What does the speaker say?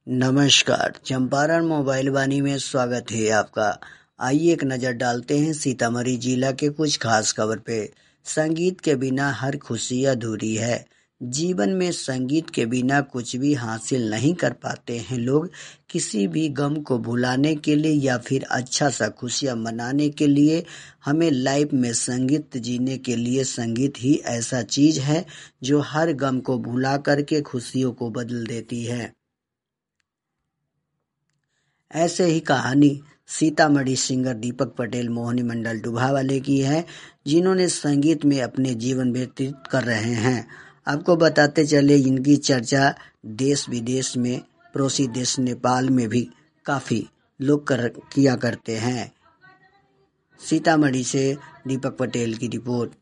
नमस्कार, चंपारण मोबाइल वाणी में स्वागत है आपका। आइए एक नज़र डालते हैं सीतामढ़ी जिला के कुछ खास खबर पे। संगीत के बिना हर खुशी अधूरी है। जीवन में संगीत के बिना कुछ भी हासिल नहीं कर पाते हैं लोग। किसी भी गम को भुलाने के लिए या फिर अच्छा सा खुशियाँ मनाने के लिए हमें लाइफ में संगीत जीने के लिए संगीत ही ऐसा चीज है जो हर गम को भुला करके खुशियों को बदल देती है। ऐसे ही कहानी सीतामढ़ी सिंगर दीपक पटेल मोहिनी मंडल डुभावाले की है, जिन्होंने संगीत में अपने जीवन व्यतीत कर रहे हैं। आपको बताते चले, इनकी चर्चा देश विदेश में, पड़ोसी देश नेपाल में भी काफी लोग किया करते हैं। सीतामढ़ी से दीपक पटेल की रिपोर्ट।